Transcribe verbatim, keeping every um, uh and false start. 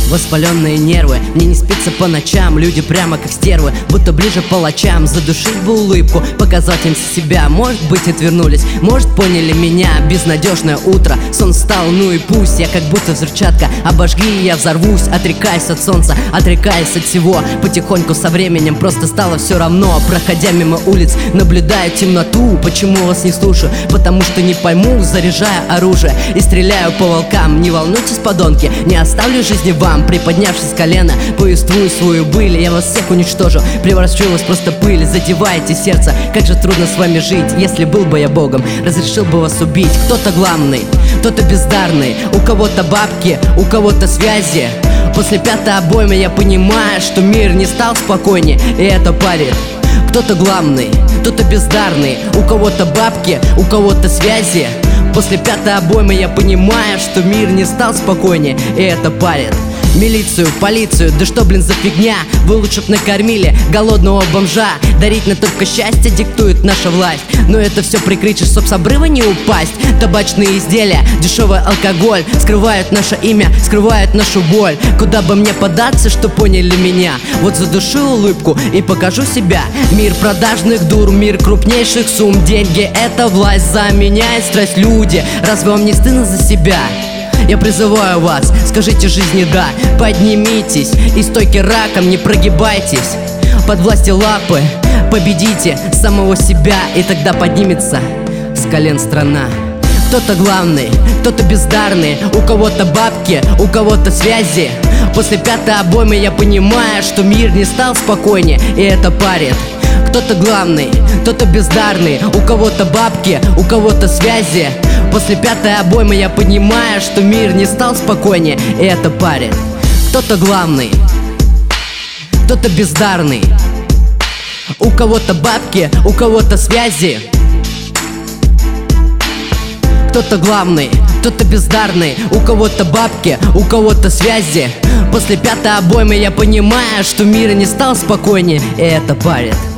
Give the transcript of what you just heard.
Воспаленные нервы, мне не спится по ночам. Люди прямо как стервы, будто ближе палачам. Задушить бы улыбку, показать им себя. Может быть, отвернулись, может, поняли меня. Безнадежное утро, сон встал, ну и пусть. Я как будто взрывчатка, обожги и я взорвусь. Отрекаясь от солнца, отрекаясь от всего. Потихоньку со временем просто стало все равно. Проходя мимо улиц, наблюдаю темноту. Почему вас не слушаю? Потому что не пойму. Заряжаю оружие и стреляю по волкам. Не волнуйтесь, подонки, не оставлю жизни вам. Приподнявшись с колена, повествую свою быль. Я вас всех уничтожу, превращу вас просто в пыль. Задеваете сердце, как же трудно с вами жить. Если был бы я богом, разрешил бы вас убить. Кто-то главный, кто-то бездарный. У кого-то бабки, у кого-то связи. После пятой обоймы я понимаю, что мир не стал спокойнее, и это парит. Кто-то главный, кто-то бездарный. У кого-то бабки, у кого-то связи. После пятой обоймы я понимаю, что мир не стал спокойнее, и это парит. Милицию, полицию, да что, блин, за фигня? Вы лучше б накормили голодного бомжа. Дарить на только счастье диктует наша власть. Но это все прикрыть, чтоб с обрыва не упасть. Табачные изделия, дешевый алкоголь скрывают наше имя, скрывают нашу боль. Куда бы мне податься, что поняли меня? Вот задушу улыбку и покажу себя. Мир продажных дур, мир крупнейших сумм. Деньги — это власть, заменяет страсть. Люди, разве вам не стыдно за себя? Я призываю вас, скажите жизни да. Поднимитесь и стойте раком, не прогибайтесь под властью лапы. Победите самого себя, и тогда поднимется с колен страна. Кто-то главный, кто-то бездарный. У кого-то бабки, у кого-то связи. После пятой обоймы я понимаю, что мир не стал спокойнее, и это парит. Кто-то главный, кто-то бездарный. У кого-то бабки, у кого-то связи. После пятой обоймы я понимаю, что мир не стал спокойнее, и это парит. Кто-то главный, кто-то бездарный. У кого-то бабки, у кого-то связи. Кто-то главный, кто-то бездарный. У кого-то бабки, у кого-то связи. После пятой обоймы я понимаю, что мир не стал спокойнее, и это парит.